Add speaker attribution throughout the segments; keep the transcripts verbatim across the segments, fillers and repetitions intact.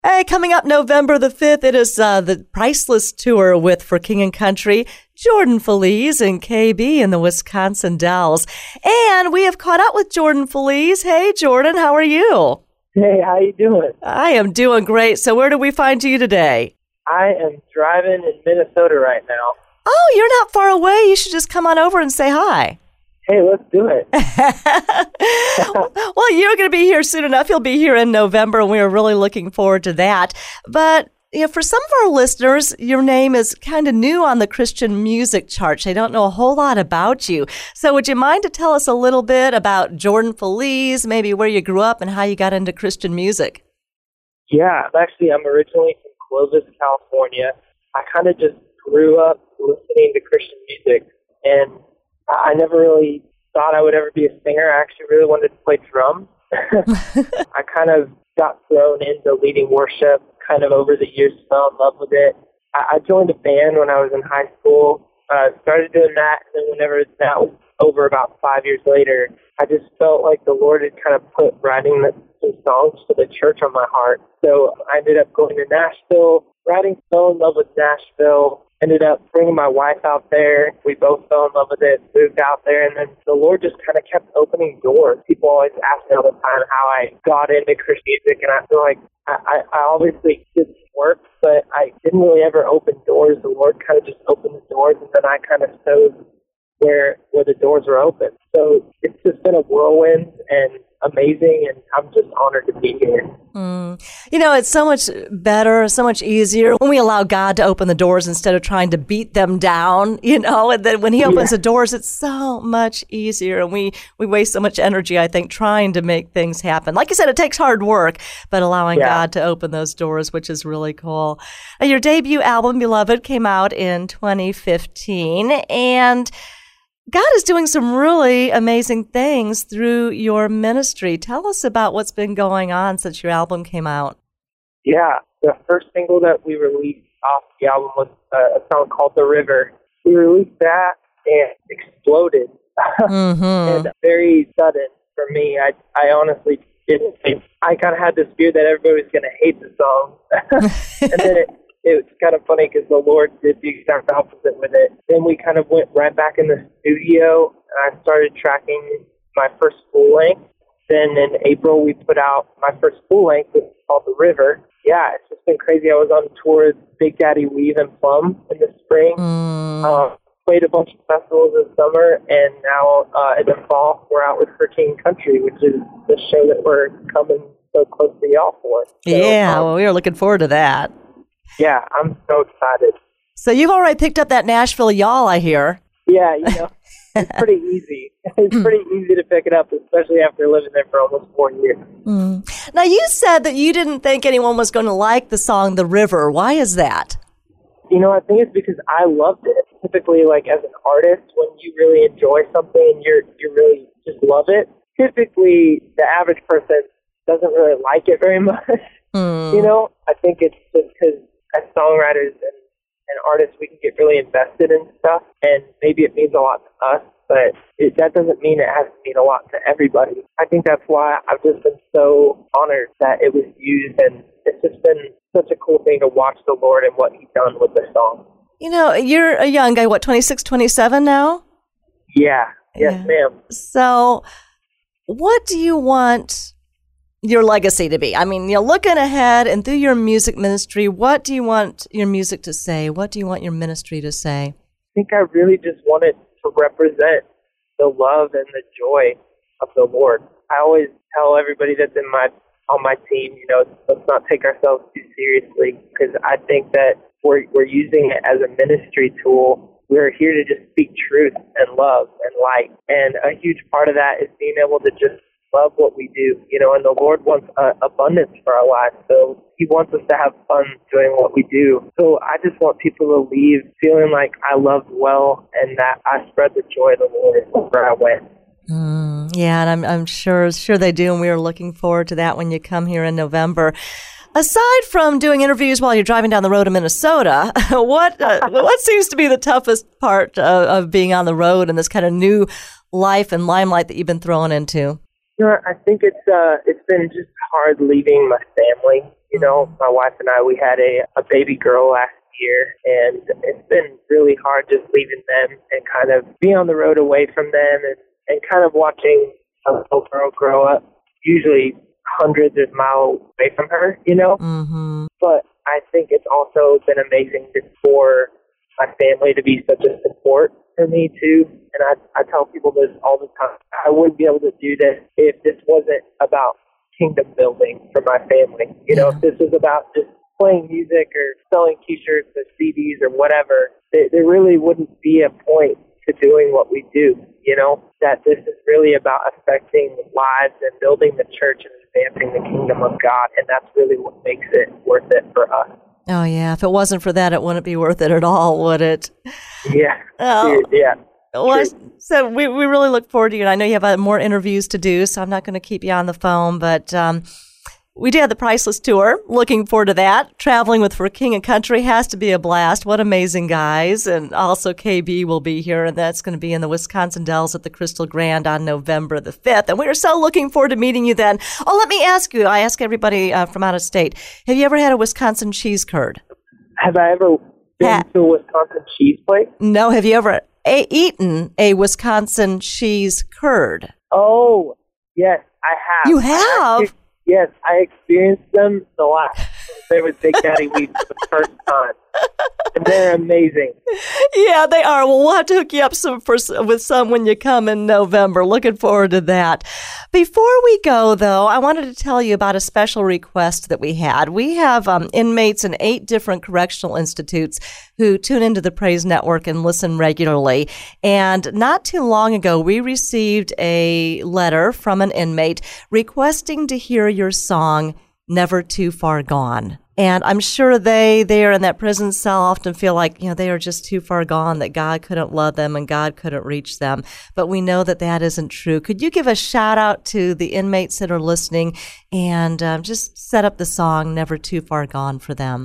Speaker 1: Hey, coming up November the fifth, it is uh, the Priceless Tour with For King and Country, Jordan Feliz and K B in the Wisconsin Dells. And we have caught up with Jordan Feliz. Hey, Jordan, how are you?
Speaker 2: Hey, how you doing?
Speaker 1: I am doing great. So where do we find you today?
Speaker 2: I am driving in Minnesota right now.
Speaker 1: Oh, you're not far away. You should just come on over and say hi.
Speaker 2: Hey, let's do it.
Speaker 1: Well, you're going to be here soon enough. You'll be here in November, and we are really looking forward to that. But you know, for some of our listeners, your name is kind of new on the Christian music charts. They don't know a whole lot about you. So would you mind to tell us a little bit about Jordan Feliz, maybe where you grew up and how you got into Christian music?
Speaker 2: Yeah, actually, I'm originally from Clovis, California. I kind of just grew up listening to Christian music, and I never really thought I would ever be a singer. I actually really wanted to play drums. I kind of got thrown into leading worship kind of over the years, fell in love with it. I, I joined a band when I was in high school, uh, started doing that, and then whenever that was over about five years later, I just felt like the Lord had kind of put writing the, some songs for the church on my heart. So I ended up going to Nashville, writing, fell in love with Nashville, ended up bringing my wife out there. We both fell in love with it, moved out there, and then the Lord just kind of kept opening doors. People always ask me all the time how I got into Christian music, and I feel like I, I, I obviously did some work, but I didn't really ever open doors. The Lord kind of just opened the doors, and then I kind of stowed where where the doors were open. So it's just been a whirlwind and amazing, and I'm just honored to be here.
Speaker 1: Mm. You know, it's so much better, so much easier when we allow God to open the doors instead of trying to beat them down, you know, and then when he opens yeah. the doors, it's so much easier, and we, we waste so much energy, I think, trying to make things happen. Like you said, it takes hard work, but allowing yeah. God to open those doors, which is really cool. Now, your debut album, Beloved, came out in twenty fifteen, and God is doing some really amazing things through your ministry. Tell us about what's been going on since your album came out.
Speaker 2: Yeah, the first single that we released off the album was uh, a song called The River. We released that and exploded. Mm-hmm. And very sudden for me. I I honestly didn't think. I kind of had this fear that everybody was going to hate the song. And then it It was kind of funny because the Lord did the exact opposite with it. Then we kind of went right back in the studio, and I started tracking my first full length. Then in April, we put out my first full length, which is called The River. Yeah, it's just been crazy. I was on tour with Big Daddy Weave and Plum in the spring. Mm. Uh, played a bunch of festivals this summer, and now uh, in the fall, we're out with For King and Country, which is the show that we're coming so close to y'all for. So,
Speaker 1: yeah,
Speaker 2: um,
Speaker 1: well, we are looking forward to that.
Speaker 2: Yeah, I'm so excited.
Speaker 1: So you've already picked up that Nashville y'all, I hear.
Speaker 2: Yeah, you know, it's pretty easy. It's pretty easy to pick it up, especially after living there for almost four years.
Speaker 1: Mm. Now, you said that you didn't think anyone was going to like the song The River. Why is that?
Speaker 2: You know, I think it's because I loved it. Typically, like, as an artist, when you really enjoy something and you're, you really just love it, typically the average person doesn't really like it very much. Mm. You know, I think it's just because as songwriters and, and artists, we can get really invested in stuff, and maybe it means a lot to us, but it, that doesn't mean it has to mean a lot to everybody. I think that's why I've just been so honored that it was used, and it's just been such a cool thing to watch the Lord and what He's done with the song.
Speaker 1: You know, you're a young guy, what, twenty-six, twenty-seven now?
Speaker 2: Yeah, yes, yeah. ma'am.
Speaker 1: So what do you want your legacy to be? I mean, you're looking ahead, and through your music ministry, what do you want your music to say? What do you want your ministry to say?
Speaker 2: I think I really just wanted to represent the love and the joy of the Lord. I always tell everybody that's in my on my team, you know, let's not take ourselves too seriously, because I think that we're we're using it as a ministry tool. We're here to just speak truth and love and light, and a huge part of that is being able to just love what we do, you know, and the Lord wants uh, abundance for our lives, so He wants us to have fun doing what we do. So I just want people to leave feeling like I loved well and that I spread the joy of the Lord wherever I went.
Speaker 1: Mm, yeah, and I'm I'm sure sure they do, and we are looking forward to that when you come here in November. Aside from doing interviews while you're driving down the road in Minnesota, what uh, what seems to be the toughest part of, of being on the road and this kind of new life and limelight that you've been thrown into?
Speaker 2: You know, I think it's uh, it's been just hard leaving my family. You know, my wife and I, we had a, a baby girl last year, and it's been really hard just leaving them and kind of being on the road away from them and, and kind of watching a little girl grow up, usually hundreds of miles away from her, you know?
Speaker 1: Mm-hmm.
Speaker 2: But I think it's also been amazing for my family to be such a support for me, too. And I, I tell people this all the time. I wouldn't be able to do this if this wasn't about kingdom building for my family. You know, if this was about just playing music or selling T-shirts or C Ds or whatever, there, there really wouldn't be a point to doing what we do, you know, that this is really about affecting lives and building the church and advancing the kingdom of God, and that's really what makes it worth it for us.
Speaker 1: Oh, yeah. If it wasn't for that, it wouldn't be worth it at all, would it?
Speaker 2: Yeah.
Speaker 1: Oh.
Speaker 2: Yeah.
Speaker 1: Well, so we, we really look forward to you. And I know you have uh, more interviews to do, so I'm not going to keep you on the phone. But um, we do have the Priceless Tour. Looking forward to that. Traveling with For King and Country has to be a blast. What amazing guys. And also K B will be here, and that's going to be in the Wisconsin Dells at the Crystal Grand on November the fifth. And we are so looking forward to meeting you then. Oh, let me ask you. I ask everybody uh, from out of state. Have you ever had a Wisconsin cheese curd?
Speaker 2: Have I ever been ha- to a Wisconsin cheese place?
Speaker 1: No. Have you ever a- eaten a Wisconsin cheese curd?
Speaker 2: Oh, yes, I have.
Speaker 1: You have?
Speaker 2: Actually, yes, I experienced them the last they was Big Daddy Weed for the first time. And they're amazing.
Speaker 1: Yeah, they are. Well, we'll have to hook you up some for, with some when you come in November. Looking forward to that. Before we go, though, I wanted to tell you about a special request that we had. We have um, inmates in eight different correctional institutes who tune into the Praise Network and listen regularly. And not too long ago, we received a letter from an inmate requesting to hear your song, Never Too Far Gone. And I'm sure they there in that prison cell often feel like, you know, they are just too far gone, that God couldn't love them and God couldn't reach them. But we know that that isn't true. Could you give a shout out to the inmates that are listening and um, just set up the song Never Too Far Gone for them?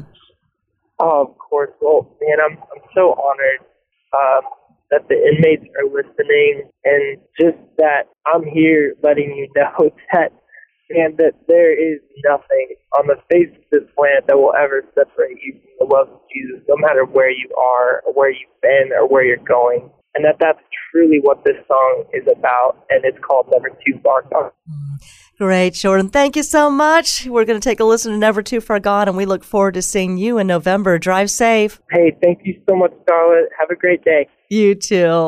Speaker 2: Oh, of course. Well, man, I'm, I'm so honored um, that the inmates are listening, and just that I'm here letting you know that and that there is nothing on the face of this planet that will ever separate you from the love of Jesus, no matter where you are, or where you've been, or where you're going. And that that's truly what this song is about, and it's called Never Too Far Gone.
Speaker 1: Great, Jordan. Thank you so much. We're going to take a listen to Never Too Far Gone, and we look forward to seeing you in November. Drive safe.
Speaker 2: Hey, thank you so much, Scarlett. Have a great day.
Speaker 1: You too.